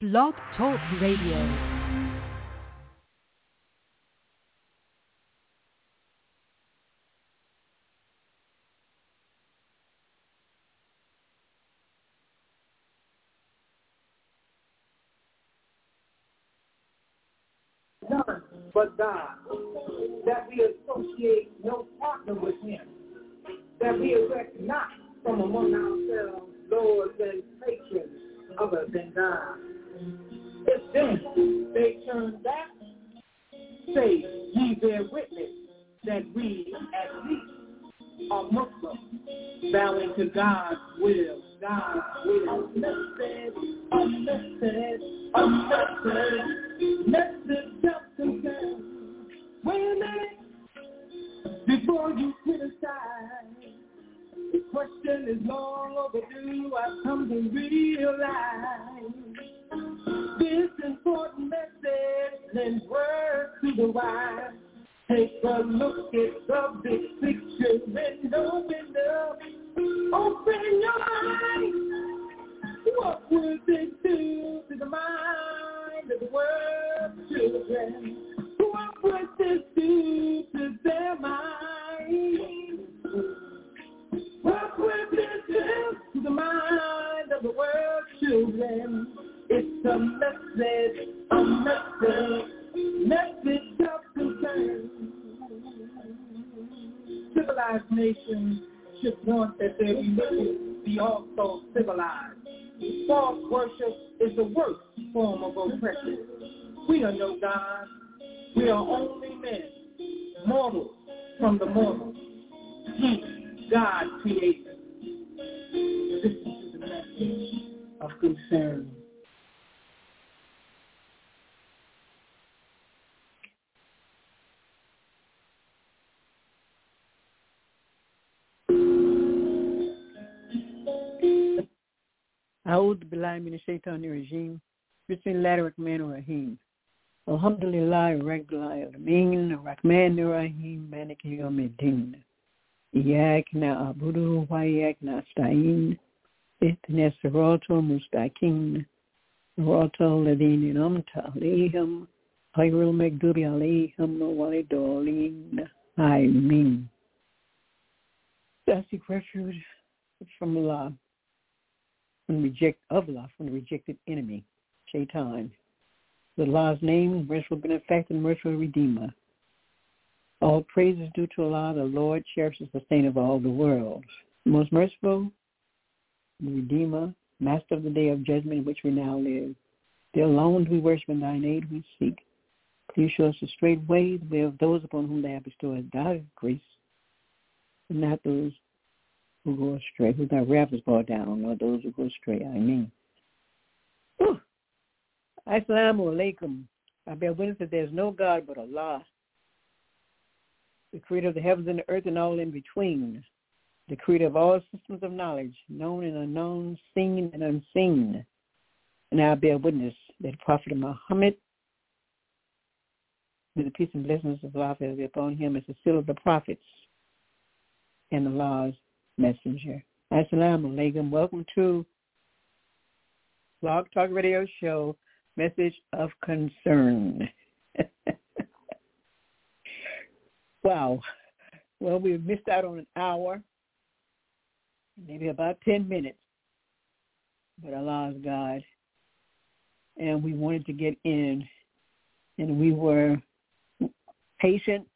Blog Talk Radio. None but God, that we associate no partner with him, that we erect not from among ourselves lords and patrons other than God. If then they turn back, say ye bear witness that we at least are Muslims, bowing to God's will, God's will. Message just concern. Wait a minute, before you criticize, the question is long overdue. I've come to realize this important message lends word to the wise. Take a look at the big picture and open up. Open your eyes. What would it do to the mind of the world's children? What would this do to their minds? What would this do to the mind of the world's children? It's a message of concern. Civilized nations should want that their religion be also civilized. False worship is the worst form of oppression. We are no God. We are only men, mortals from the mortals. God created. Listen to the message of concern. أعوذ بالله من الشيطان الرجيم بسم الله الرحمن الرحيم الحمد لله رب العالمين الرحمن الرحيم مالك يوم الدين إياك نعبد وإياك نستعين اهدنا الصراط المستقيم صراط الذين أنعمت عليهم غير المغضوب عليهم ولا الضالين آمين. I seek refuge from Allah. From the rejected enemy, Shaitan. The Allah's name, merciful benefactor, merciful redeemer. All praise is due to Allah, the Lord, cherishes the saint of all the worlds. Most merciful, the Redeemer, master of the day of judgment in which we now live. Thee alone do we worship, and thine aid we seek. Please show us the straight way, the way of those upon whom thou hast bestowed thy grace, and not those who go astray, who thy wrath is brought down, or those who go astray, I mean. Assalamu alaikum. I bear witness that there is no God but Allah, the creator of the heavens and the earth and all in between, the creator of all systems of knowledge, known and unknown, seen and unseen. And I bear witness that Prophet Muhammad, with the peace and blessings of Allah be upon him, is the seal of the prophets and Allah's messenger. Assalamu alaikum. Welcome to Blog Talk Radio Show, Message of Concern. Wow. Well, we missed out on an hour, maybe about 10 minutes, but Allah is God. And we wanted to get in, and we were patient.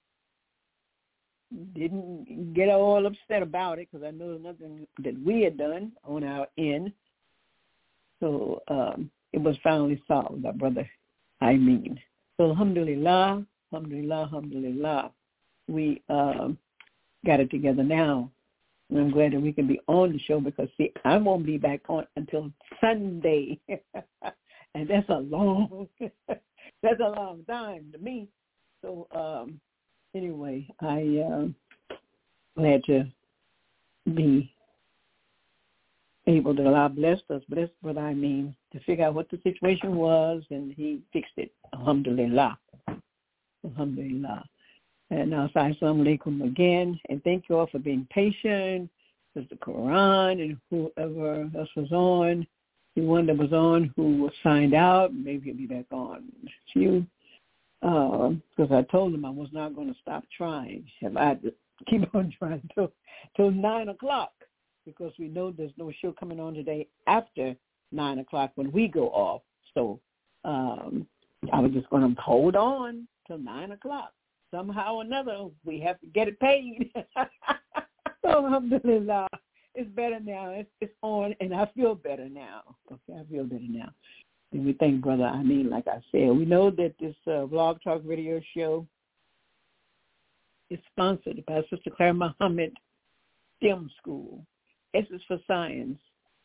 Didn't get all upset about it because I know nothing that we had done on our end. So it was finally solved, my brother. I mean. So alhamdulillah, alhamdulillah, alhamdulillah. We got it together now. And I'm glad that we can be on the show because, see, I won't be back on until Sunday. And that's a long time to me. So, anyway, I glad to be able to Allah blessed us, blessed what I mean, to figure out what the situation was, and he fixed it. Alhamdulillah. Alhamdulillah. And now, assalamu alaikum again, and thank you all for being patient. There's the Quran and whoever else was on. the one that was on who was signed out. Maybe he'll be back on few. Because I told him I was not going to stop trying. I had to keep on trying till 9 o'clock, because we know there's no show coming on today after 9 o'clock when we go off. So I was just going to hold on till 9 o'clock. Somehow or another, we have to get it paid. So, alhamdulillah, it's better now. It's on, and I feel better now. Okay, I feel better now. And we thank Brother Amin, like I said. We know that this Blog Talk Radio show is sponsored by Sister Claire Muhammad STEM School. S is for science.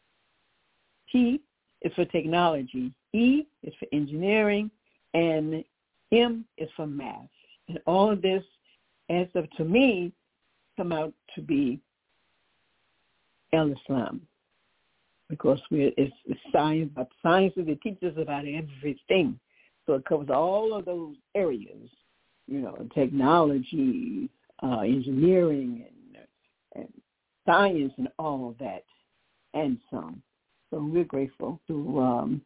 T is for technology. E is for engineering. And M is for math. And all of this, as of to me, come out to be Islam. Because it's science, but science it teaches us about everything. So it covers all of those areas, technology, engineering, and science, and all of that, and some. So we're grateful to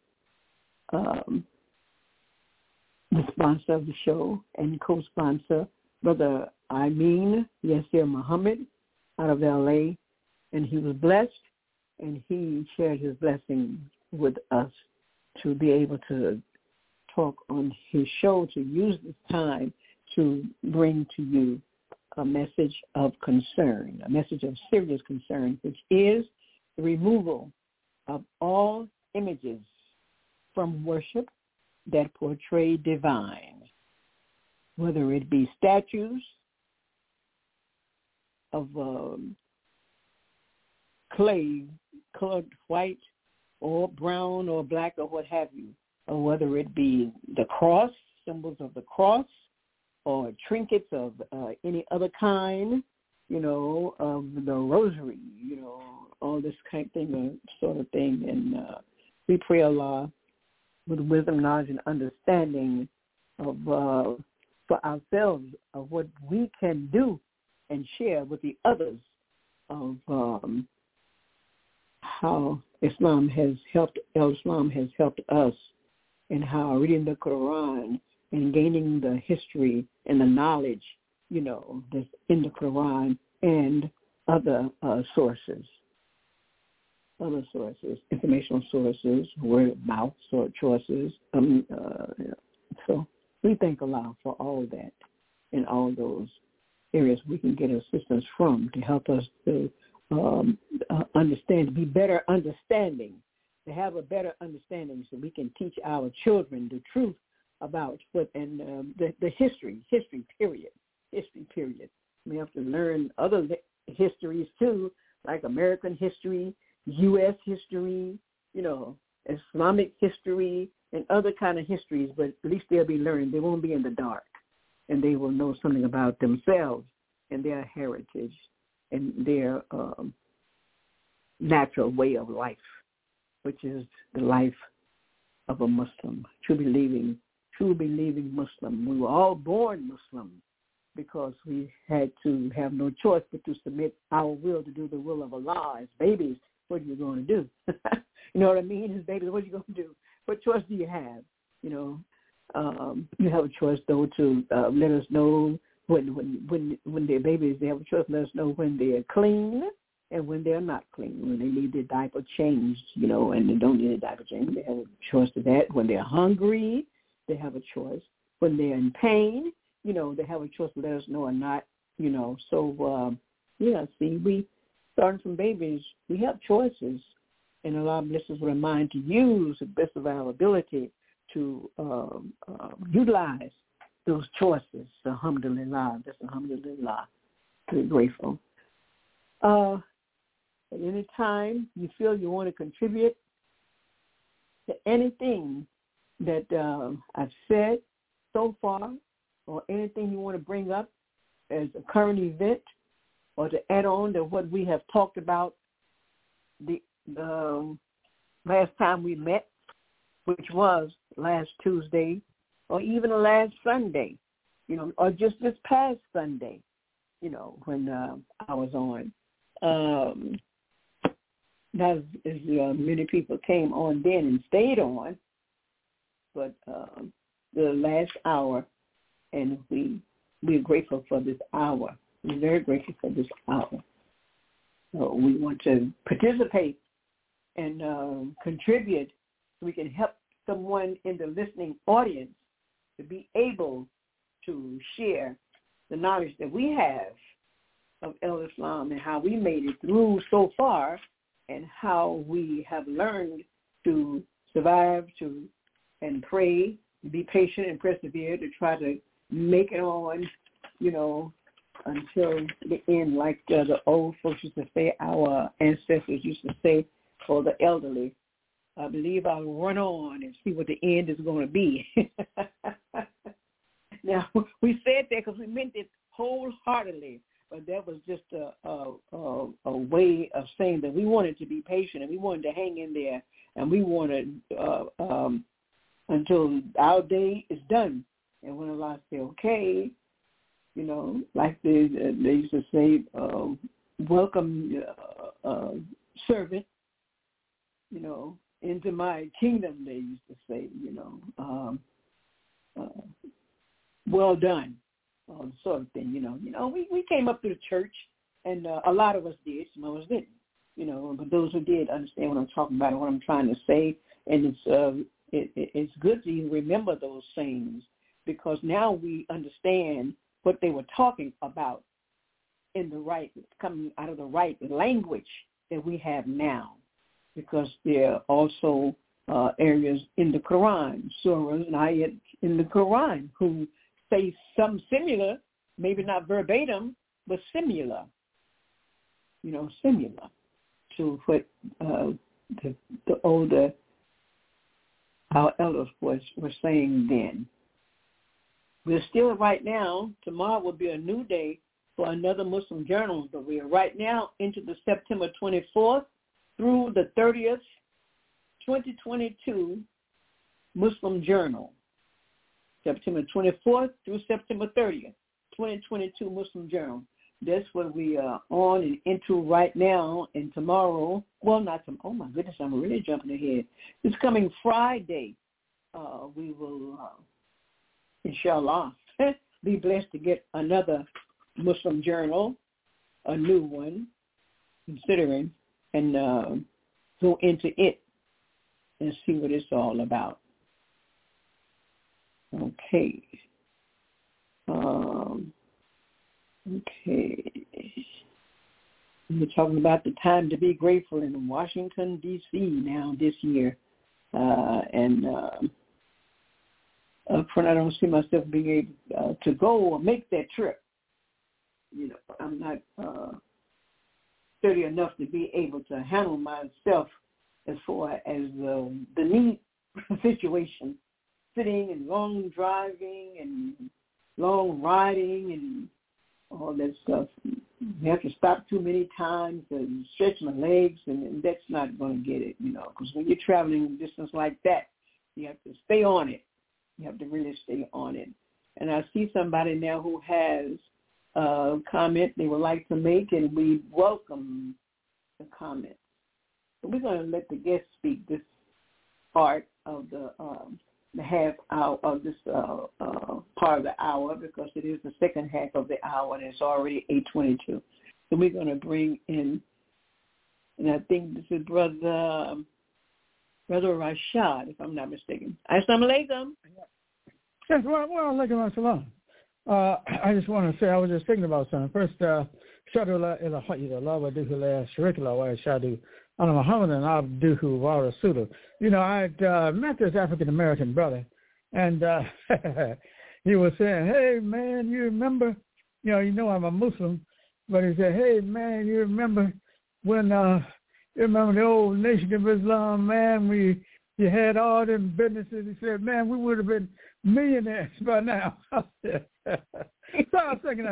the sponsor of the show and co-sponsor, Brother Amin Yasir Muhammad, out of L.A., and he was blessed. And he shared his blessing with us to be able to talk on his show, to use this time to bring to you a message of concern, a message of serious concern, which is the removal of all images from worship that portray divine, whether it be statues of clay, colored white or brown or black or what have you, or whether it be the cross, symbols of the cross, or trinkets of any other kind, of the rosary, all this kind of thing, sort of thing. And we pray Allah with wisdom, knowledge, and understanding of for ourselves of what we can do and share with the others of how Islam has helped us, and how reading the Quran and gaining the history and the knowledge, that's in the Quran and other sources, informational sources, word of mouth sources. So we thank Allah for all that and all those areas we can get assistance from to help us to understand, to be better understanding, to have a better understanding, so we can teach our children the truth about what and the history period. We have to learn other histories too, like American history, U.S. history, Islamic history, and other kind of histories. But at least they'll be learned. They won't be in the dark, and they will know something about themselves and their heritage and their natural way of life, which is the life of a Muslim, true believing Muslim. We were all born Muslim because we had to have no choice but to submit our will to do the will of Allah. As babies, what are you going to do? You know what I mean? As babies, what are you going to do? What choice do you have? You have a choice, though, to let us know when they're babies. They have a choice to let us know when they're clean and when they're not clean, when they need their diaper changed, and they don't need a diaper change. They have a choice to that. When they're hungry, they have a choice. When they're in pain, they have a choice to let us know or not, So, we starting from babies, we have choices. And Allah bless us with a mind to use the best of our ability to utilize those choices. Alhamdulillah. That's alhamdulillah. We're grateful. At any time you feel you want to contribute to anything that I've said so far, or anything you want to bring up as a current event, or to add on to what we have talked about the last time we met, which was last Tuesday, or even last Sunday, or just this past Sunday, when I was on. not as many people came on then and stayed on, but the last hour, and we're grateful for this hour. We're very grateful for this hour. So we want to participate and contribute so we can help someone in the listening audience to be able to share the knowledge that we have of El Islam and how we made it through so far and how we have learned to survive and pray, be patient and persevere to try to make it on, until the end, like the old folks used to say, our ancestors used to say, or the elderly. I believe I'll run on and see what the end is going to be. Now, we said that because we meant it wholeheartedly, but that was just a way of saying that we wanted to be patient and we wanted to hang in there, and we wanted until our day is done. And when Allah said, okay, like they used to say, welcome servant, into my kingdom, they used to say, well done, sort of thing, we came up to the church, and a lot of us did, some of us didn't, but those who did understand what I'm talking about and what I'm trying to say, and it's good to even remember those sayings, because now we understand what they were talking about coming out of the right language that we have now, because there are also areas in the Quran, surahs and ayat in the Quran who say something similar, maybe not verbatim, but similar, similar to what the older, our elders were saying then. We're still right now, tomorrow will be a new day for another Muslim journal, but we are right now into the September 24th through the 30th, 2022 Muslim Journal. September 24th through September 30th, 2022 Muslim Journal. That's what we are on and into right now. And tomorrow, oh my goodness, I'm really jumping ahead. This coming Friday, we will, inshallah, be blessed to get another Muslim Journal, a new one, considering, and go into it and see what it's all about. Okay. We're talking about the time to be grateful in Washington, D.C. now this year. And I don't see myself being able to go or make that trip. I'm not sturdy enough to be able to handle myself as far as the need situation, sitting and long driving and long riding and all that stuff. You have to stop too many times and stretch my legs, and that's not going to get it, because when you're traveling a distance like that, you have to stay on it. You have to really stay on it. And I see somebody now who has a comment they would like to make, and we welcome the comment. So we're going to let the guest speak this part of the half hour of this part of the hour, because it is the second half of the hour, and it's already 8:22. So we're going to bring in, and I think this is Brother Rashad, if I'm not mistaken. Assalamu alaikum. Yes, well, alaikum assalam. I just want to say, I was just thinking about something. First, Shadu la ilaha illallah wa duhu la sharika lahu wa shadu anna Muhammadan abduhu wa rasuluh. I met this African-American brother, and he was saying, hey, man, you remember, I'm a Muslim, but he said, hey, man, you remember when, you remember the old Nation of Islam, man, you had all them businesses. He said, man, we would have been millionaires by now. So I was thinking,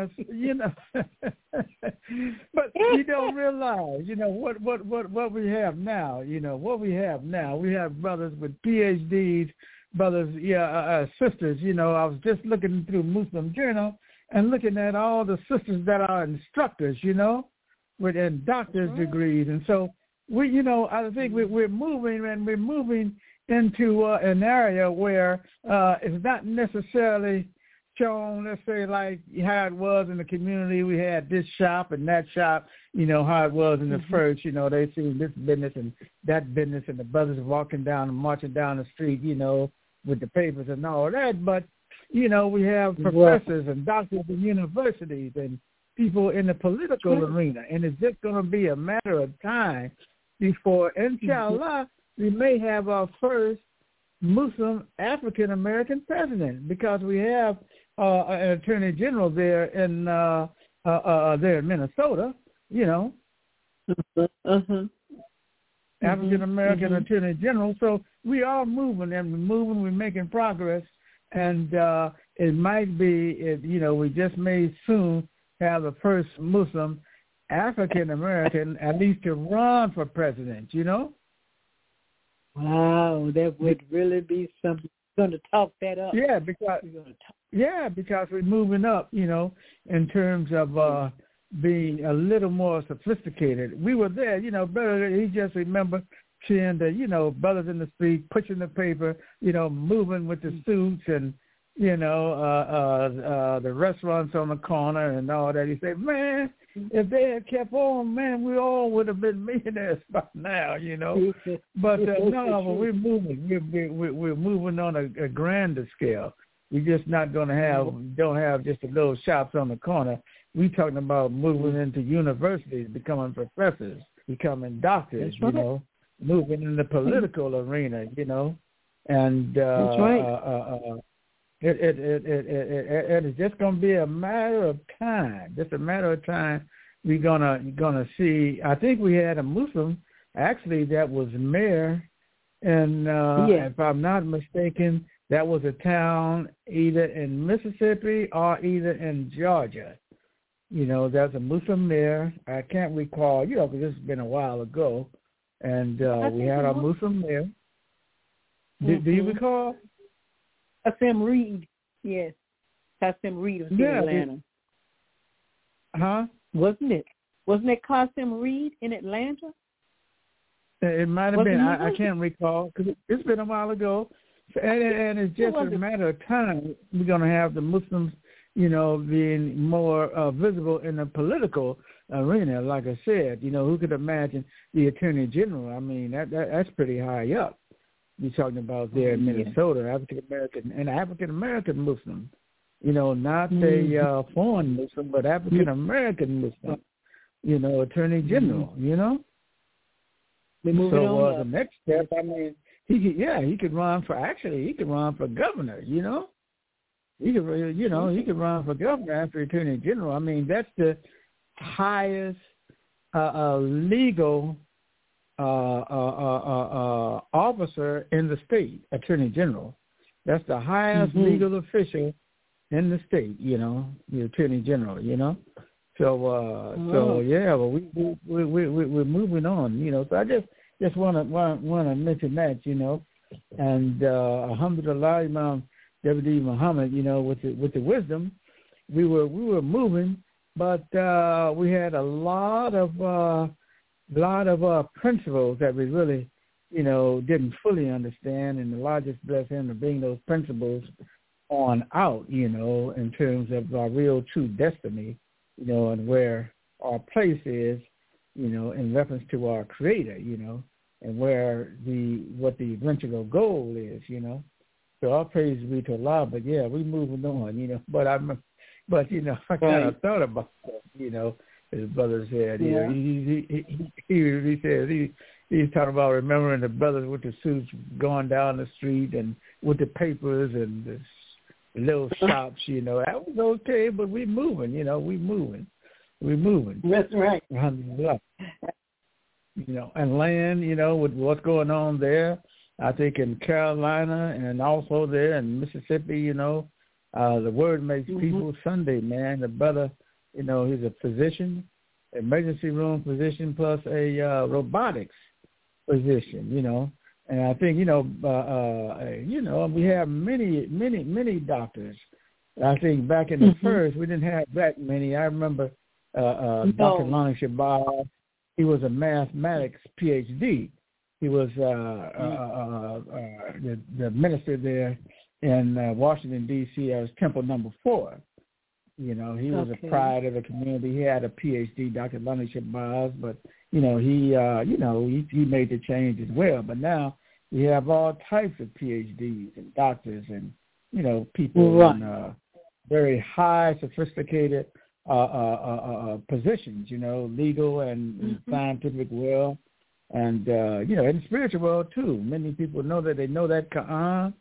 but you don't realize, what we have now. What we have now. We have brothers with PhDs, brothers, sisters. I was just looking through Muslim Journal and looking at all the sisters that are instructors, with doctor's degrees, and so. I think we're moving into an area where it's not necessarily shown, let's say, like how it was in the community. We had this shop and that shop, how it was in the first, they seen this business and that business, and the brothers walking down and marching down the street, with the papers and all that. But, we have professors and doctors in universities and people in the political arena, and it's just going to be a matter of time before, inshallah, we may have our first Muslim African-American president, because we have an attorney general there in Minnesota, African-American attorney general. So we are moving, we're making progress, and it might be, we just may soon have the first Muslim African-American at least to run for president, Wow, that would really be something. We're going to talk that up. Yeah, because we're moving up, in terms of being a little more sophisticated. We were there, brother, he just remember seeing the, brothers in the street pushing the paper, moving with the suits and, the restaurants on the corner and all that. He said, man, if they had kept on, man, we all would have been millionaires by now, But no, we're moving. We're moving on a grander scale. We're just not going to don't have just the little shops on the corner. We're talking about moving into universities, becoming professors, becoming doctors, moving in the political arena, and that's right. It's just going to be a matter of time. Just a matter of time. We're gonna see. I think we had a Muslim actually that was mayor, and if I'm not mistaken, that was a town either in Mississippi or either in Georgia. There's a Muslim mayor. I can't recall, because this has been a while ago, and we had a Muslim mayor. Do you recall? Qasim Reed, yes. Qasim Reed was in Atlanta. Wasn't it? Wasn't it Qasim Reed in Atlanta? It might have been. I can't recall because it's been a while ago. And it's just a matter of time. We're going to have the Muslims, being more visible in the political arena. Like I said, who could imagine the Attorney General? I mean, that's pretty high up. You're talking about there in Minnesota, African-American Muslim, not the foreign Muslim, but African-American Muslim, Attorney General, So the next step, I mean, he could run for governor, He could run for governor after Attorney General. I mean, that's the highest legal officer in the state, Attorney General. That's the highest legal official in the state, the Attorney General, So yeah, well, we're moving on, So I just want to mention that, and alhamdulillah, Imam W.D. Muhammad, with the wisdom, we were moving, but we had a lot of principles that we really, didn't fully understand, and the largest blessing to bring those principles on out, in terms of our real true destiny, and where our place is, in reference to our Creator, and where what the eventual goal is, So all praise be to Allah. But yeah, we moving on, But I kind of thought about that, his brother said, he said he's talking about remembering the brothers with the suits going down the street and with the papers and the little shops, that was okay, but we moving, we're moving. That's right. And land, with what's going on there, I think in Carolina and also there in Mississippi, the word makes people Sunday, man. The brother, he's a physician, emergency room physician, plus a robotics physician, And I think, we have many doctors. I think back in the first, we didn't have that many. I remember Dr. Lonnie Shabar. he was a mathematics PhD. He was the minister there in Washington, D.C. as Temple No. 4. You know, he was a pride of the community. He had a PhD, Dr. Leonard Shabazz, but, he made the change as well. But now we have all types of PhDs and doctors and, people in very high, sophisticated positions, legal and scientific world. And, in the spiritual world, too. Many people know that they know that Quran,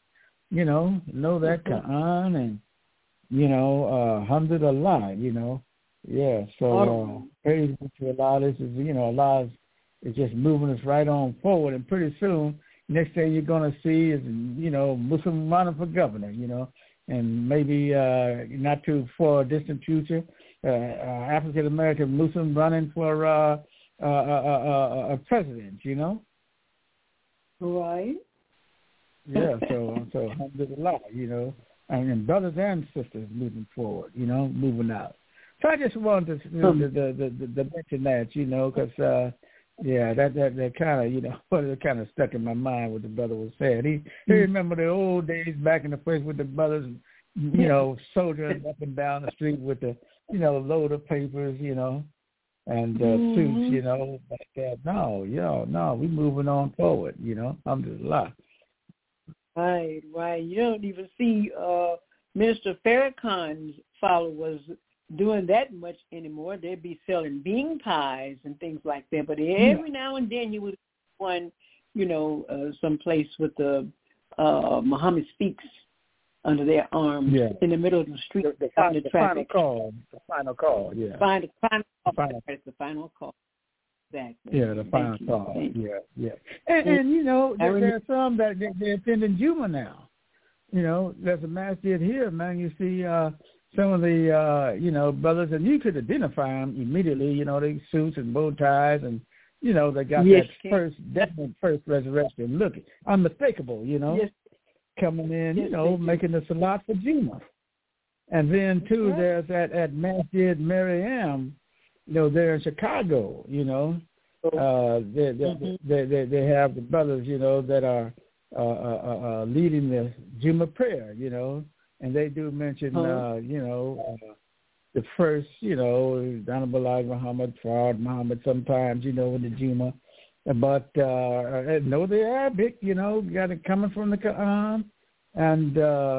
Quran and, alhamdulillah, Yeah, so praise to Allah. This is, Allah is just moving us right on forward. And pretty soon, next thing you're going to see is, Muslim running for governor, and maybe not too far distant future, African-American Muslim running for a president, Right. Yeah, so alhamdulillah, and brothers and sisters moving forward, moving out. So I just wanted to mention that, because that kind of, it kind of stuck in my mind what the brother was saying. He remember the old days back in the place with the brothers, soldiering up and down the street with the, load of papers, and suits, but no, we moving on forward, alhamdulillah. Right. You don't even see Minister Farrakhan's followers doing that much anymore. They'd be selling bean pies and things like that. But every now and then you would one, someplace with the Muhammad Speaks under their arms in the middle of the street. The final call. The final call. The final call. Exactly. Yeah, the final call. Yeah. And there's some that they're attending Juma now. There's a masjid here, man. You see some of the, brothers, and you could identify them immediately, they suits and bow ties, and, they got that definite first resurrection look. Unmistakable, coming in, making the salat for Juma. And then, too, there's at Masjid Maryam, there in Chicago, they have the brothers, that are leading the Juma prayer, and they do mention, the first, Honorable Elijah Muhammad, Fard Muhammad sometimes, in the Juma. But, no, the Arabic, got it coming from the Quran. And,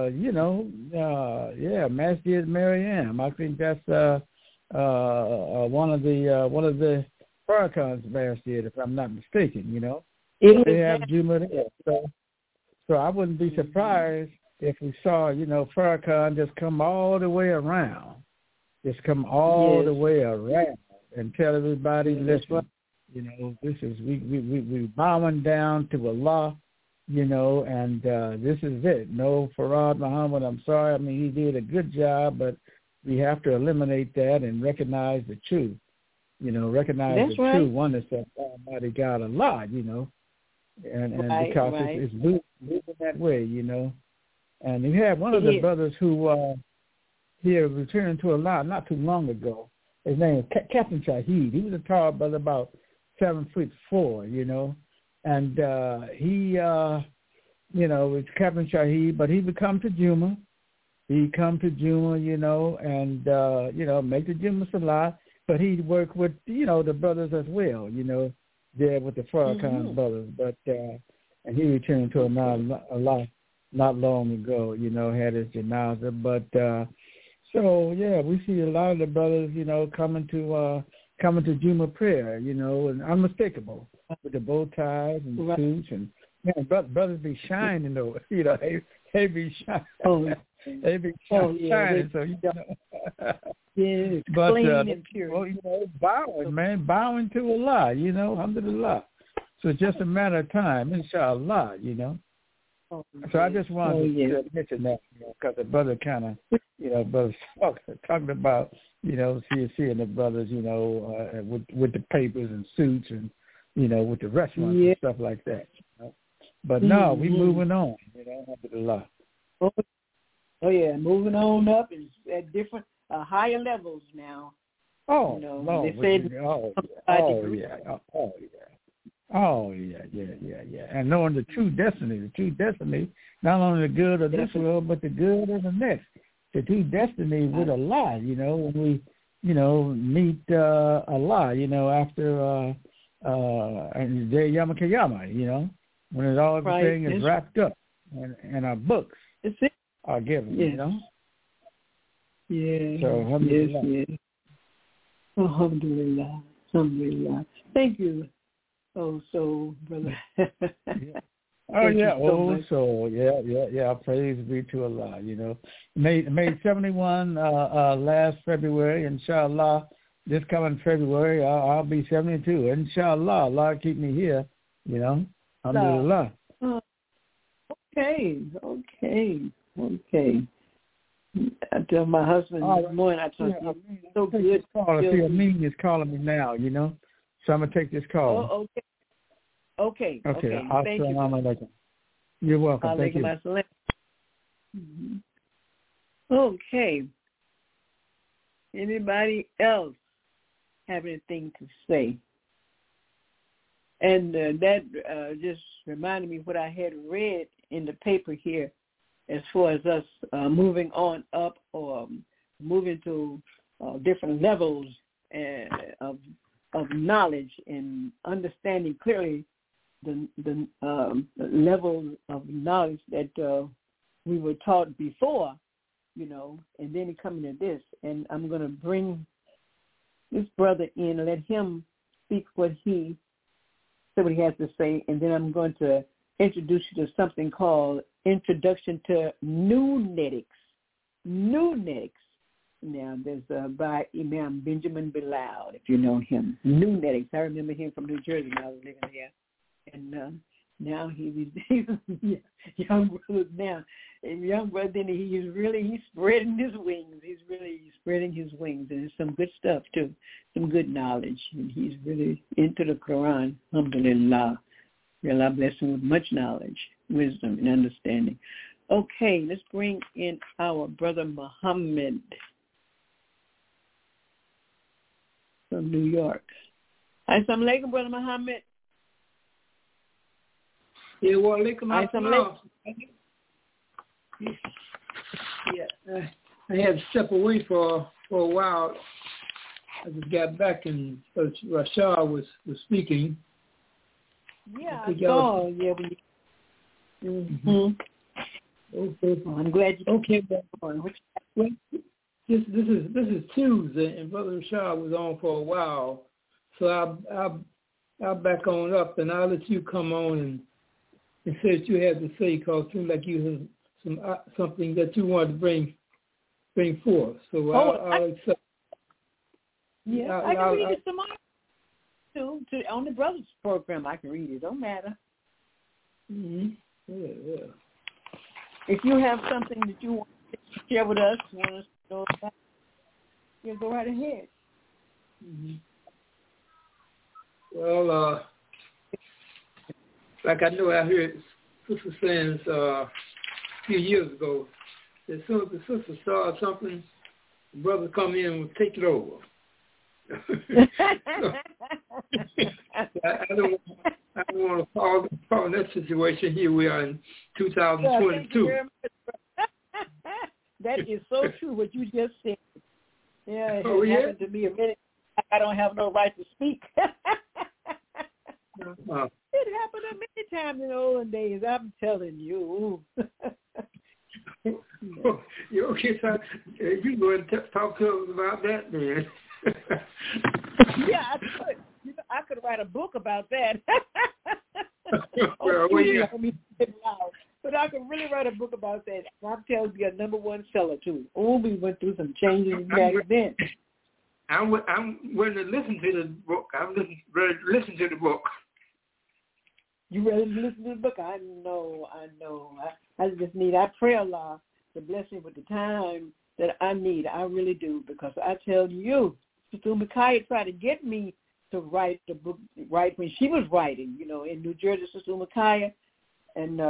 Masjid Maryam. I think that's one of the Farrakhan's masjid, if I'm not mistaken, They have Juma there. So I wouldn't be surprised if we saw, Farrakhan just come all the way around. Just come all the way around and tell everybody, listen, this is, we bowing down to Allah, and this is it. No, Farad Muhammad, I'm sorry. I mean, he did a good job, but we have to eliminate that and recognize the truth. Recognize true oneness of Almighty God Allah, and because it's moving that way, And you had one of the brothers who here returned to Allah not too long ago. His name is Captain Shahid. He was a tall brother, about 7'4", and he, was Captain Shahid, but he would come to Juma. He'd come to Juma, and, make the Juma Salah, but he'd work with, the brothers as well, there with the Farrakhan brothers. But, and he returned to Allah not long ago, had his janazah. But, we see a lot of the brothers, coming to Juma prayer, and unmistakable with the bow ties and suits, and man, brothers be shining though, they be shining. They be shining, so but clean and pure. Bowing to Allah, alhamdulillah. So it's just a matter of time, inshallah, So I just wanted to mention that, because the brother kind of, brothers talking about, seeing the brothers, with the papers and suits and, with the restaurants and stuff like that. But no, we moving on, alhamdulillah. Oh yeah, moving on up and at different higher levels now. Oh, you know, no, they said, yeah. And knowing the true destiny, not only the good of this world, but the good of the next. The true destiny with Allah, you know, when we, you know, meet Allah, you know, after and the day Yom Kiyama, you know, when everything is wrapped up and our books are given, you know. Yeah. So, alhamdulillah. Yes. Alhamdulillah. Alhamdulillah. Thank you. Oh, so, brother. Yeah. Praise be to Allah. You know, made 71 last February. Inshallah, this coming February, I'll be 72. Inshallah, Allah keep me here. You know, alhamdulillah. Okay. I tell my husband this morning, I told him, so good. Amin is calling me now, you know, so I'm going to take this call. Oh, okay. Thank you. You're welcome. Thank you. Mm-hmm. Okay. Anybody else have anything to say? And that just reminded me what I had read in the paper here as far as us moving on up or moving to different levels of knowledge and understanding clearly the level of knowledge that we were taught before, you know, and then coming to this. And I'm going to bring this brother in and let him speak what he has to say, and then I'm going to introduce you to something called Introduction to Nunetics. Now, there's by Imam Benjamin Bilal, if you know him. Nunetics. I remember him from New Jersey when I was living there. And now he's young brother now. And young brother, then he's spreading his wings. He's really spreading his wings. And there's some good stuff, too, some good knowledge. And he's really into the Quran, alhamdulillah. May Allah bless him with much knowledge, wisdom, and understanding. Okay, let's bring in our brother Muhammad from New York. Assalamu alaikum, brother Muhammad. Yeah, wa alaikum assalam. Yeah, I had to step away for a while. I just got back and Rashad was speaking. Yeah, I saw. Yeah. Okay. Well, I'm glad you. Okay. Well, this is Tuesday, and Brother Rashad was on for a while, so I'll back on up, and I'll let you come on and say what you had to say, because it seemed like you had something that you wanted to bring forth. So I'll accept. Yeah, I can read it tomorrow. To on the brothers program, I can read it. Don't matter. Mm-hmm. Yeah. If you have something that you want to share with us, want us to know about, you go right ahead. Mm-hmm. Well, like I know I heard Sister saying a few years ago, as soon as the sister saw something, the brother come in and take it over. I don't want to fall in that situation. Here we are in 2022. That is so true what you just said. Yeah, it happened to me a minute. I don't have no right to speak. It happened many times in the olden days. I'm telling you. You okay, son? You go and talk to us about that, man. Yeah, I could. You know, I could write a book about that. But I could really write a book about that. I'm telling you, a #1 seller too. Oh, we went through some changes back then. I'm willing to listen to the book. I'm ready to listen to the book. You ready to listen to the book? I know. I just need. I pray Allah to bless me with the time that I need. I really do, because I tell you, Sister Micaiah tried to get me to write the book right when she was writing, you know, in New Jersey, Sister Micaiah. And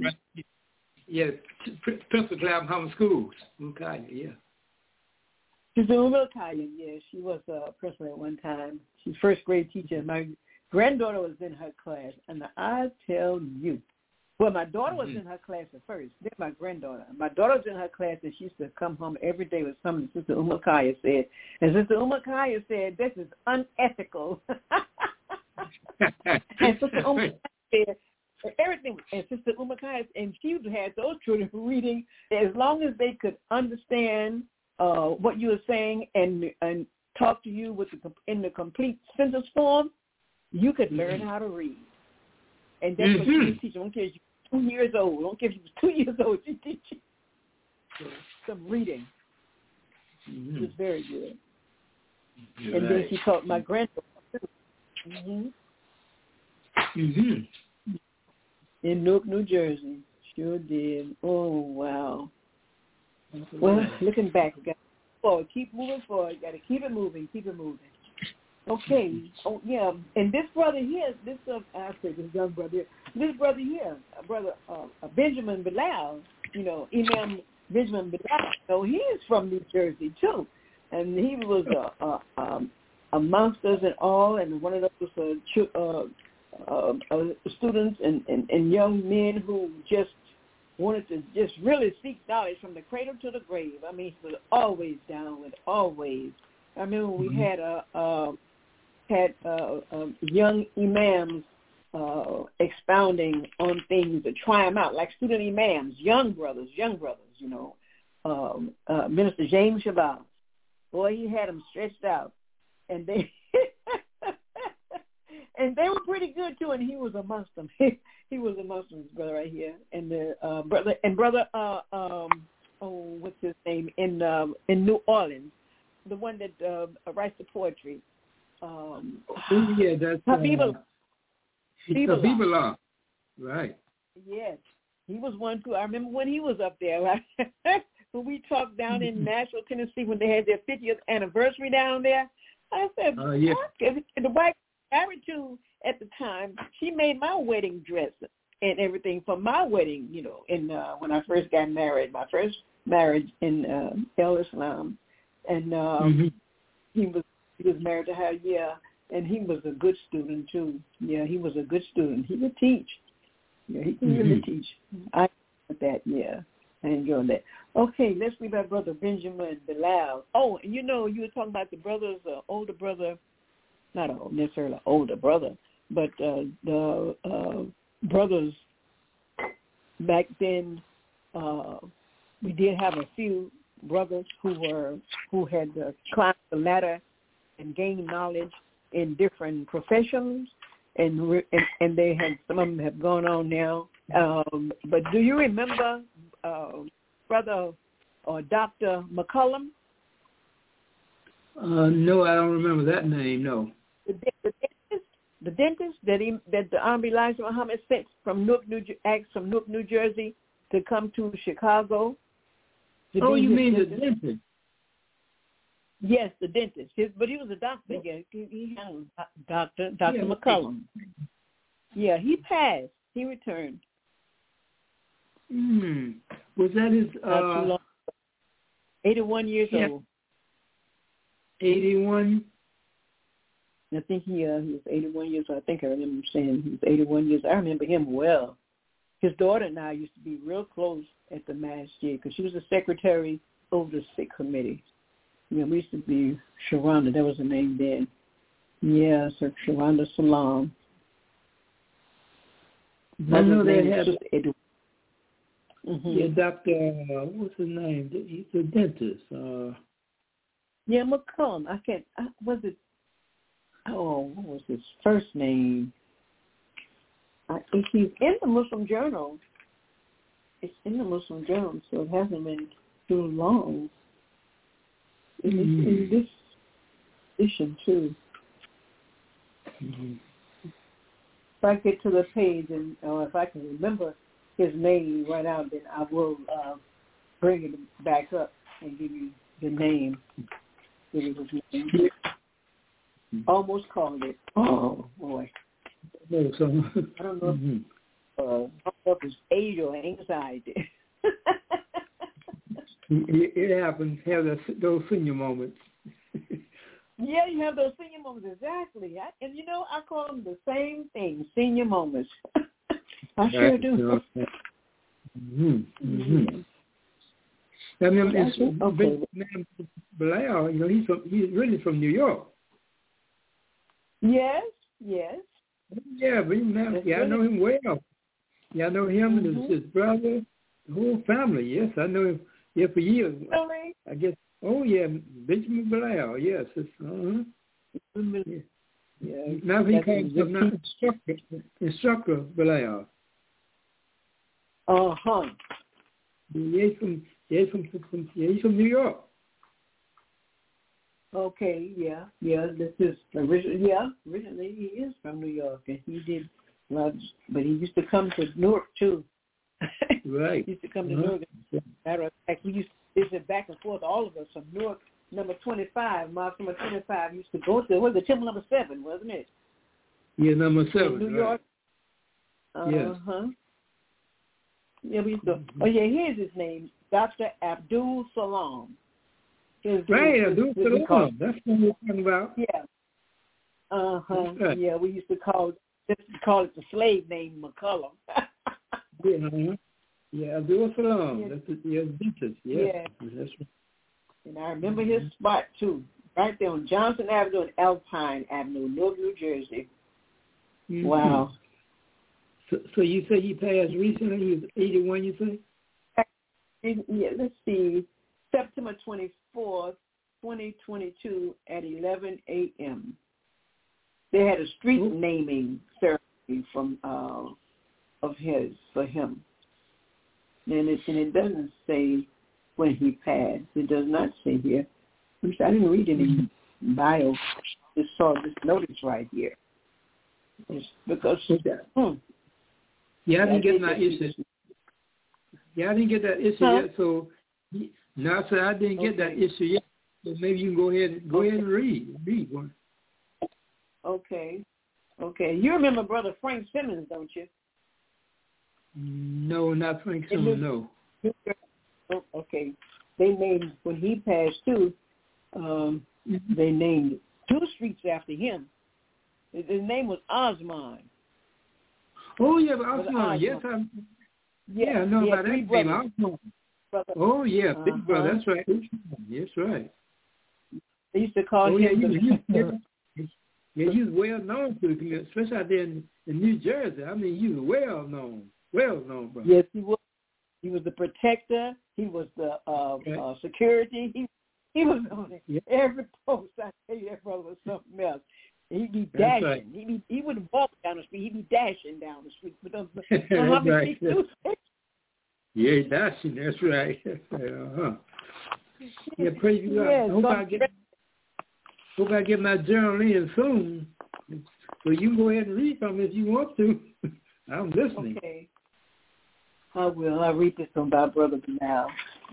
yes, Princeton Cloud Public Schools, Micaiah, yeah. Sister Umakaya, yeah, she was a principal at one time. She's first grade teacher. My granddaughter was in her class, and I tell you, well, my daughter was in her class at first, then my granddaughter. My daughter was in her class, and she used to come home every day with something Sister Umakaya said. And Sister Umakaya said, this is unethical. And Sister Umakaya said, everything, and Sister Umakaya, and she had those children reading as long as they could understand what you were saying and talk to you in the complete sentence form, you could learn how to read. And that's what she was teaching. I don't care if you were 2 years old. I don't care if you were 2 years old. She teaching some reading. It was very good. And then she taught my granddaughter too. In Newark, New Jersey. Sure did. Oh, wow. Well, looking back, we got to forward. Keep moving forward. Got to keep it moving. Keep it moving. Okay. Oh, yeah. And this brother here, this young brother here, this brother here, brother Benjamin Bilal, Imam Benjamin Bilal, so he is from New Jersey, too. And he was amongst us and all, and one of those students and young men who just wanted to just really seek knowledge from the cradle to the grave. I mean, he was always down with always. I remember we had young imams expounding on things to try them out, like student imams, young brothers, Minister James Shabazz. Boy, he had them stretched out, and they and they were pretty good too. And he was amongst them. He was amongst them, his brother right here, and the brother what's his name in New Orleans, the one that writes the poetry. That's Habibullah. Right. Yes, he was one too. I remember when he was up there. Right? When we talked down in Nashville, Tennessee, when they had their 50th anniversary down there, I said, the wife I was married to at the time, she made my wedding dress and everything for my wedding, when I first got married, my first marriage in El Islam. And he was married to her, and he was a good student, too. Yeah, he was a good student. He could teach. Yeah, he can really teach. I enjoyed that, I enjoyed that. Okay, let's leave our brother Benjamin Bilal. Oh, and you were talking about the brothers, older brother, not necessarily older brother, but the brothers back then. We did have a few brothers who had climbed the ladder and gained knowledge in different professions, and they had, some of them have gone on now. But do you remember Brother or Dr. McCullum? No, I don't remember that name. No. The dentist that the Honorable Elijah Muhammad sent from Newark, New Jersey, to come to Chicago. Oh, you mean the dentist? Yes, the dentist. But he was a doctor. Yeah, he had Dr. McCullum. Yeah, he passed. He returned. Was that his? 81 years old. 81. I think he was 81 years old. I think I remember him saying he was 81 years old. I remember him well. His daughter and I used to be real close at the masjid because she was the secretary of the Sikh committee. We used to be Sharonda. That was her name then. Yeah, Sir Sharonda Salam. I know they had. Yeah, Dr. What's his name? He's a dentist. Yeah, McCullum. What was his first name? He's in the Muslim Journal. It's in the Muslim Journal, so it hasn't been too long. In this edition, too. If I get to the page, and if I can remember his name right out, then I will bring it back up and give you the name. Give you his name. Almost called it. Oh, boy. I don't know if it's age or anxiety. It happens. Have those senior moments. Yeah, you have those senior moments, exactly. And I call them the same thing, senior moments. I sure do. Mm-hmm. Mm-hmm. I mean, it's Bilal. He's really from New York. Yes. Yeah, but I know him well. Yeah, I know him and his brother, the whole family. Yes, I know him. Yeah, for years. Really? I guess. Oh yeah, Benjamin Bilal. Yes. Yeah. Now he comes from instructor Bilal. He's from New York. Okay, yeah. This is originally he is from New York, and he did love, but he used to come to Newark too. Right. He used to come to Newark. Matter of fact, we used to visit back and forth, all of us from Newark, number 25, Mark number 25. Used to go to the Temple number 7, wasn't it? Yeah, number 7. In New York. Yes. Yeah, we used to. Oh yeah, here's his name, Dr. Abdul Salam. Right, Abdul Salam. That's what we're talking about. Yeah. Right. Yeah, we used to call it the slave name McCullum. Yeah, Abdul Salam. That's his dentist. Yeah. That's right. And I remember his spot too, right there on Johnson Avenue and Alpine Avenue, Newark, New Jersey. Mm-hmm. Wow. So you say he passed recently? He was 81, you say? Yeah, let's see. September 24th, 2022 at 11 a.m. They had a street naming ceremony for him. And it doesn't say when he passed. It does not say here. I didn't read any bio. Just saw this notice right here. It's because I didn't get my issue. Yeah, I didn't get that issue yet. So now, sir, I didn't get that issue yet. So maybe you can go ahead and read one. Okay. You remember Brother Frank Simmons, don't you? No, not Frank Simmons. No. Okay. They named, when he passed too, they named 2 streets after him. His name was Osman. Oh yeah, but Osman. Yes, I know about that name. Osman. Oh yeah, big brother. That's right. Yes, right. They used to call him. He was well known to the community, especially out there in New Jersey. I mean, he was well known, brother. Yes, he was. He was the protector. He was the security. He was on every post. I tell you, that brother was something else. He'd be dashing. Right. He wouldn't walk down the street. He'd be dashing down the street. But that's right. Yeah, dashing. That's right. Yeah, praise God. Yes, hope I get my journal in soon. So you can go ahead and read from it if you want to. I'm listening. Okay. I will. I'll read this one by Brother Bilal.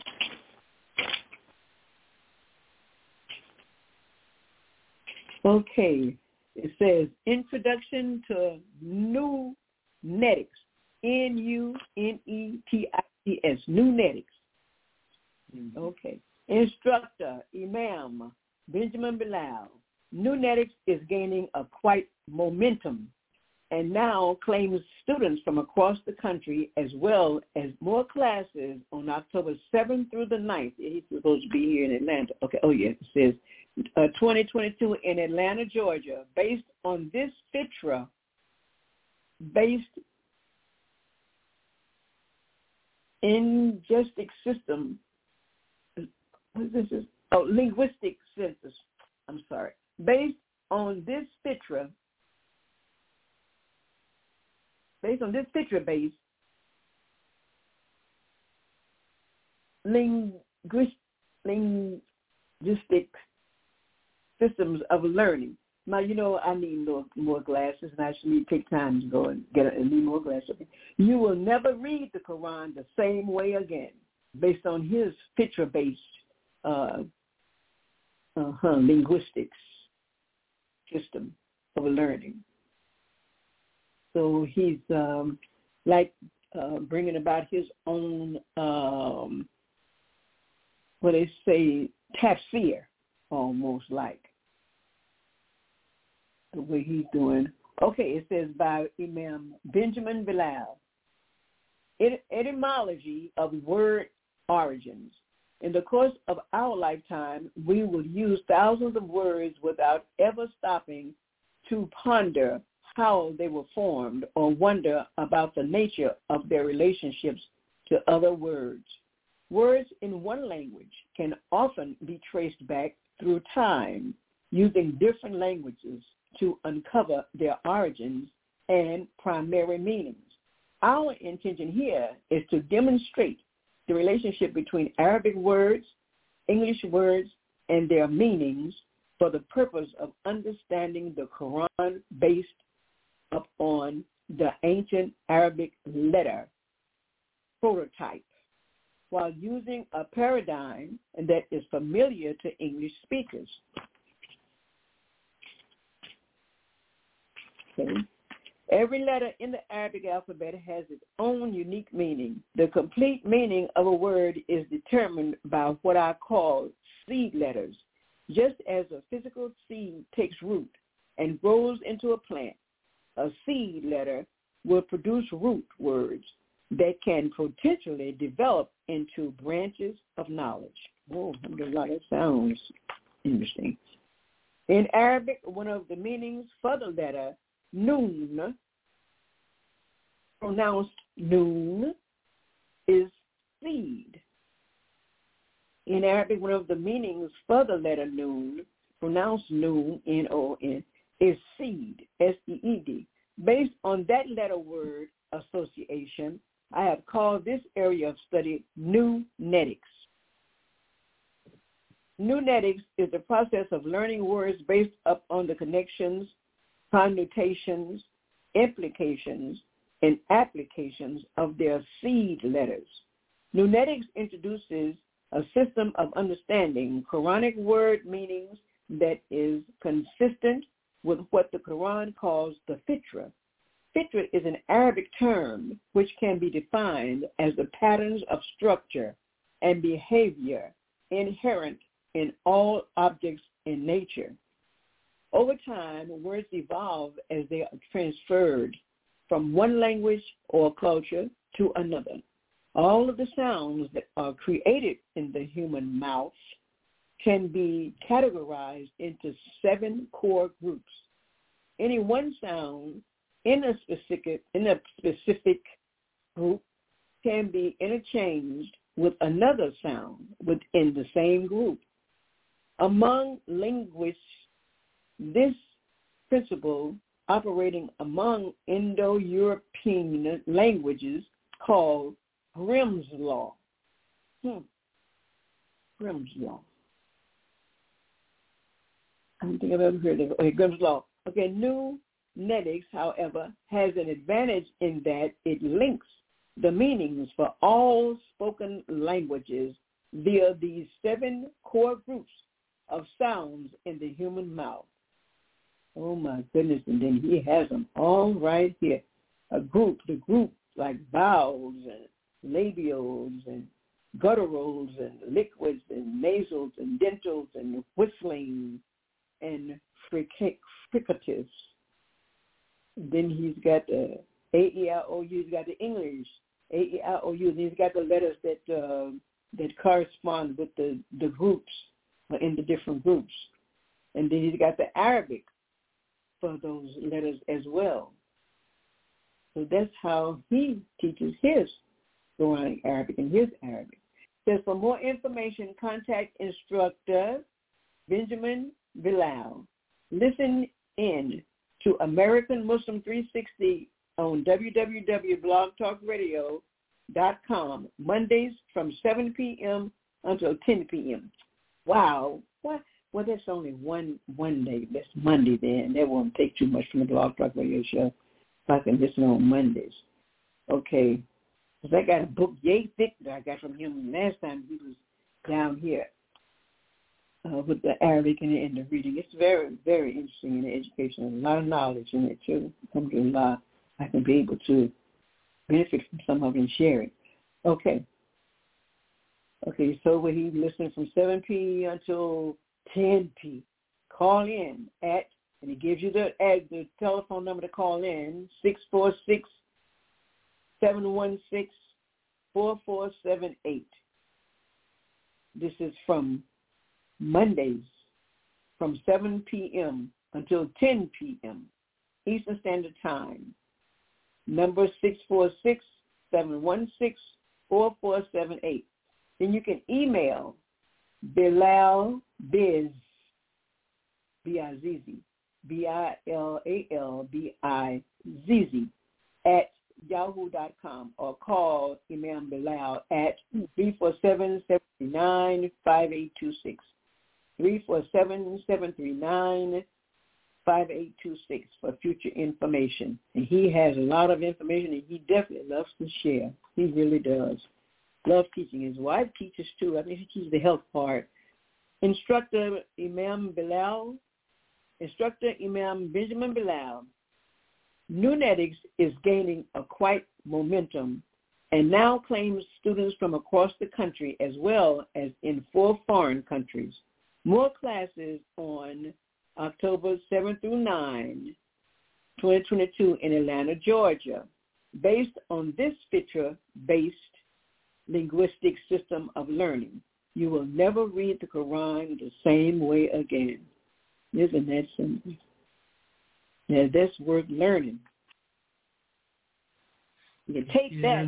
Okay. It says, Introduction to Nunetics. Nunetics. Nunetics. Mm-hmm. Okay. Instructor, Imam Benjamin Bilal. Nunetics is gaining quite momentum and now claims students from across the country as well as more classes on October 7th through the 9th. He's supposed to be here in Atlanta. Okay. Oh, yeah. It says 2022 in Atlanta, Georgia, based on this FITRA-based linguistic system. What is this? Oh, linguistic census. I'm sorry. Based on this FITRA-based linguistic systems of learning. Now, I need more glasses, and I should need to take time to go and need more glasses. You will never read the Quran the same way again, based on his FITRA-based linguistics system of learning. So he's bringing about his own what they say, tafsir, almost like the way he's doing. Okay, it says by Imam Benjamin Bilal. Etymology of word origins. In the course of our lifetime, we will use thousands of words without ever stopping to ponder how they were formed or wonder about the nature of their relationships to other words. Words in one language can often be traced back through time using different languages to uncover their origins and primary meanings. Our intention here is to demonstrate the relationship between Arabic words, English words, and their meanings for the purpose of understanding the Quran based upon the ancient Arabic letter prototype, while using a paradigm that is familiar to English speakers. Okay. Every letter in the Arabic alphabet has its own unique meaning. The complete meaning of a word is determined by what I call seed letters. Just as a physical seed takes root and grows into a plant, a seed letter will produce root words that can potentially develop into branches of knowledge. Oh, alhamdulillah, that sounds interesting. In Arabic, one of the meanings for the letter Noon, pronounced noon, is seed. In Arabic, one of the meanings for the letter noon, pronounced noon, N-O-N, is seed, S-E-E-D. Based on that letter word association, I have called this area of study Noonetics. Noonetics is the process of learning words based upon the connections, connotations, implications, and applications of their seed letters. Noonetics introduces a system of understanding Quranic word meanings that is consistent with what the Quran calls the fitra. Fitra is an Arabic term which can be defined as the patterns of structure and behavior inherent in all objects in nature. Over time, words evolve as they are transferred from one language or culture to another. All of the sounds that are created in the human mouth can be categorized into 7 core groups. Any one sound in a specific group can be interchanged with another sound within the same group. Among linguists, this principle operating among Indo-European languages called Grimm's Law. Grimm's Law. I don't think I've ever heard of it. Okay, Grimm's Law. Okay, Noonetics, however, has an advantage in that it links the meanings for all spoken languages via these 7 core groups of sounds in the human mouth. Oh my goodness, and then he has them all right here. The group like vowels and labials and gutturals and liquids and nasals and dentals and whistling and fricatives. Then he's got the A-E-I-O-U, he's got the English, A-E-I-O-U, and he's got the letters that correspond with the groups, in the different groups. And then he's got the Arabic for those letters as well. So that's how he teaches his Quranic Arabic and his Arabic. Says for more information, contact instructor Benjamin Bilal. Listen in to American Muslim 360 on www.blogtalkradio.com, Mondays from 7 p.m. until 10 p.m. Wow. What? Well, that's only one day. That's Monday then. That won't take too much from the Blog Talk Radio show. If I can listen on Mondays. Okay. Because I got a book, yay thick, that I got from him last time he was down here with the Arabic and the reading. It's very, very interesting in the education. A lot of knowledge in it, too. Alhamdulillah, I can be able to benefit from some of it and share it. Okay. Okay, so when he listening from 7 p until 10 p, call in at, and he gives you the telephone number to call in, 646-716-4478. This is from Mondays from 7 p.m. until 10 p.m. Eastern Standard Time. Number 646-716-4478. Then you can email Bilal Biz, B-I-Z-Z, B-I-L-A-L-B-I-Z-Z at yahoo.com, or call Imam Bilal at 347-739-5826. 347-739-5826 for future information. And he has a lot of information, and he definitely loves to share. He really does. Love teaching. His wife teaches too. I think she teaches the health part. Instructor Imam Benjamin Bilal. Nunetics is gaining a quite momentum and now claims students from across the country as well as in 4 foreign countries. More classes on October 7 through 9, 2022 in Atlanta, Georgia, based on this feature-based linguistic system of learning. You will never read the Quran the same way again. Isn't that simple? Yeah, that's worth learning. You can take that.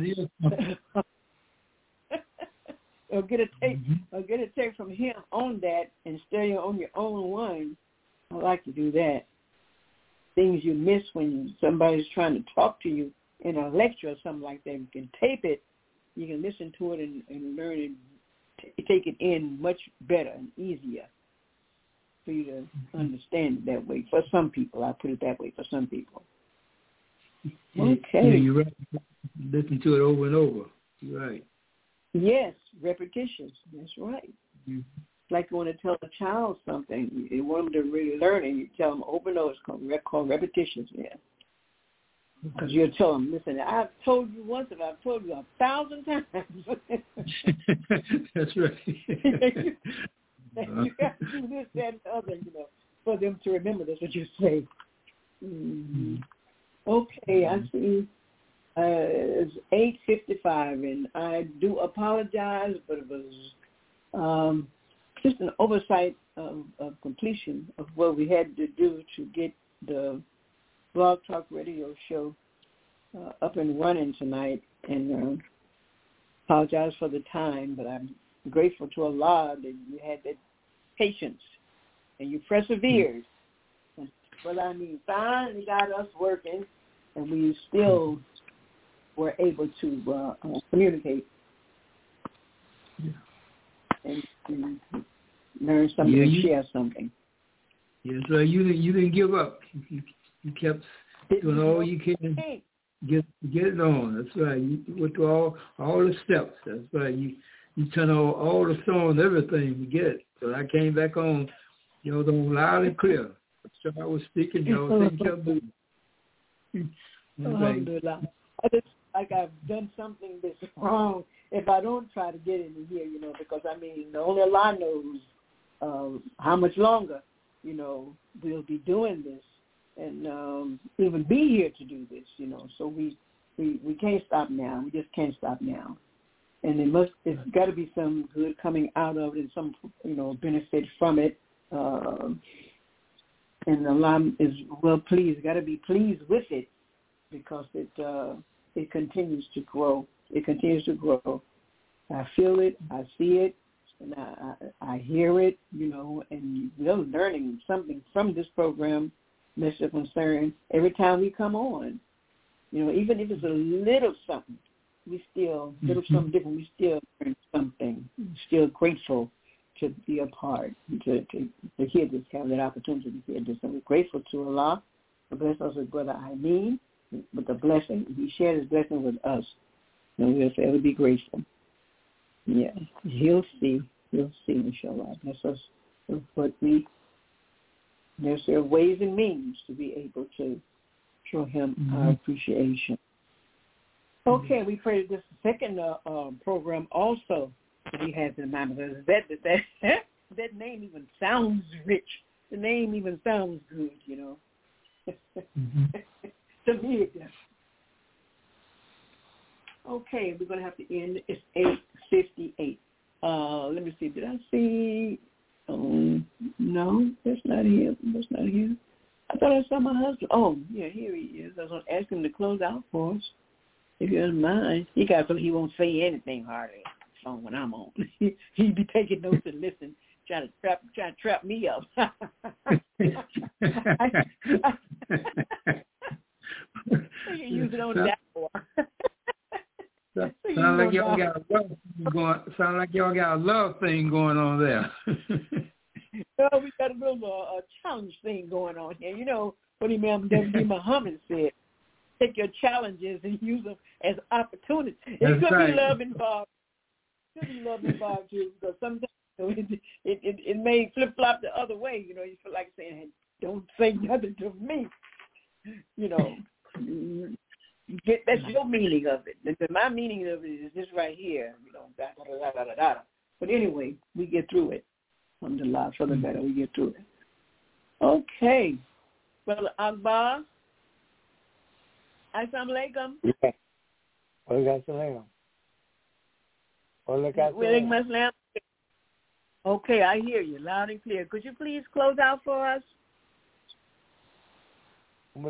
Or get a tape from him on that and study on your own one. I like to do that. Things you miss when somebody's trying to talk to you in a lecture or something like that. You can tape it. You can listen to it and learn and take it in much better and easier for you to understand it that way. For some people, I put it that way, for some people. Okay. Yeah, you're right. Listen to it over and over. You're right. Yes, repetitions. That's right. Mm-hmm. Like you want to tell a child something, you want them to really learn it, you tell them over and over. It's called repetitions, yeah. Because you'll tell them, listen, I've told you once, and I've told you 1,000 times. That's right. You got to do this, that, and the other, for them to remember. That's what you say. Mm-hmm. Okay, I see. It's 8:55, and I do apologize, but it was just an oversight of completion of what we had to do to get the Blog Talk Radio show up and running tonight, and apologize for the time, but I'm grateful to Allah that you had that patience and you persevered. Well, I mean, finally got us working, and we still were able to communicate and learn something and share something. Yes, well, you didn't give up. You kept doing all you can. Get it on. That's right. You went through all the steps. That's right. You turn all the songs, everything to get it. So I came back on, loud and clear. So I was speaking, things kept moving. Alhamdulillah. I just like I've done something that's wrong if I don't try to get in here, because only Allah knows how much longer, we'll be doing this and even be here to do this, So we can't stop now. We just can't stop now. And it's got to be some good coming out of it and some, benefit from it. And Allah is well pleased. Got to be pleased with it because it continues to grow. It continues to grow. I feel it. I see it. And I hear it, and we're learning something from this program, Mr. Concern, every time we come on. Even if it's a little something, something different, we still learn something. Still grateful to be a part, to hear this, have that opportunity to hear this. And we're grateful to Allah to bless us with Brother Amin with the blessing. He shared his blessing with us. And we'll forever be grateful. Yeah, he'll see, inshallah. Bless us with what there's ways and means to be able to show him our appreciation. Okay, we pray this second program also that he has in mind. Because that name even sounds rich. The name even sounds good, you know. Mm-hmm. To me, it does. Okay, we're going to have to end. It's 8:58. Let me see. Did I see? No, that's not him. That's not him. I thought I saw my husband. Oh, yeah, here he is. I was going to ask him to close out for us, if you don't mind. He got so he won't say anything hardly on when I'm on. He be taking notes and listen, trying to trap me up. You can use it on that for. Sound like y'all got a love thing going. Sound like y'all got a love thing going on there. Well, we got a little challenge thing going on here. You know what Imam W. Muhammad said: take your challenges and use them as opportunities. It could be love involved. It could be love involved too, because sometimes it may flip flop the other way. You know, you feel like saying, hey, "Don't say nothing to me." You know. That's your meaning of it. And my meaning of it is this right here. You know, da, da, da, da, da, da. But anyway, we get through it. Alhamdulillah, for the better, we get through it. Okay. Brother Akbar. Assalamu alaikum. Yeah. Walaikum salam. Okay, I hear you loud and clear. Could you please close out for us? Oh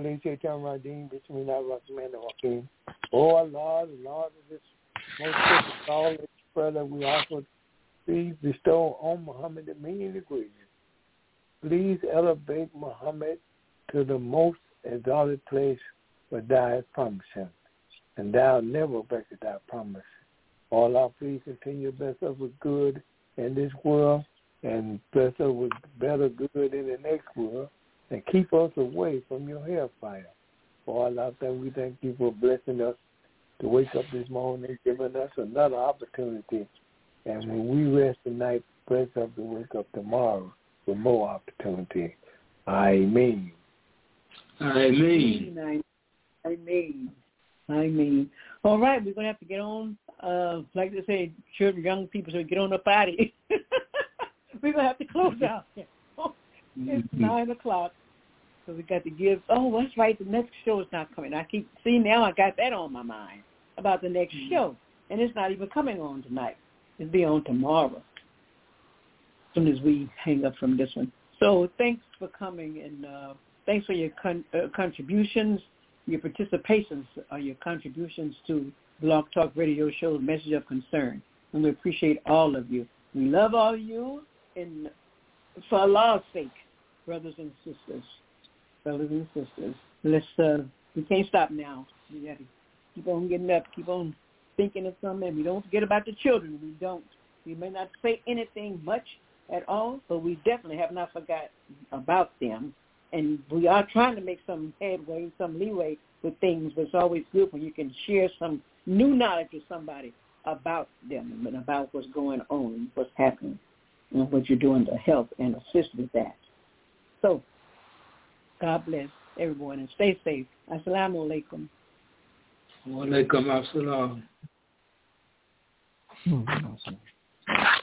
Allah, the Lord of this most precious all this prayer that we offer, please bestow on Muhammad the meaning of greatness. Please elevate Muhammad to the most exalted place where thou hast promised him, and thou never breakest thy promise. Allah, please continue to bless us with good in this world and bless us with better good in the next world, and keep us away from your hellfire. For Allah, we thank you for blessing us to wake up this morning, giving us another opportunity. And when we rest tonight, bless us to wake up tomorrow with more opportunity. Amen. Amen. Amen. Amen. All right, we're going to have to get on, like they say, children, young people, so get on up out of here. We're going to have to close out. It's 9 o'clock. So we got to give, that's right, the next show is not coming. I keep seeing now I got that on my mind about the next show. And it's not even coming on tonight. It'll be on tomorrow as soon as we hang up from this one. So thanks for coming, and thanks for your contributions, your participations, your contributions to Blog Talk Radio Show, Message of Concern. And we appreciate all of you. We love all of you, and for Allah's sake, brothers and sisters. Brothers and sisters, we can't stop now. We got to keep on getting up, keep on thinking of something. And we don't forget about the children. We don't. We may not say anything much at all, but we definitely have not forgotten about them. And we are trying to make some headway, some leeway with things, but it's always good when you can share some new knowledge with somebody about them and about what's going on, what's happening, and what you're doing to help and assist with that. So, God bless everyone and stay safe. Assalamu alaikum. Wa alaikum assalam.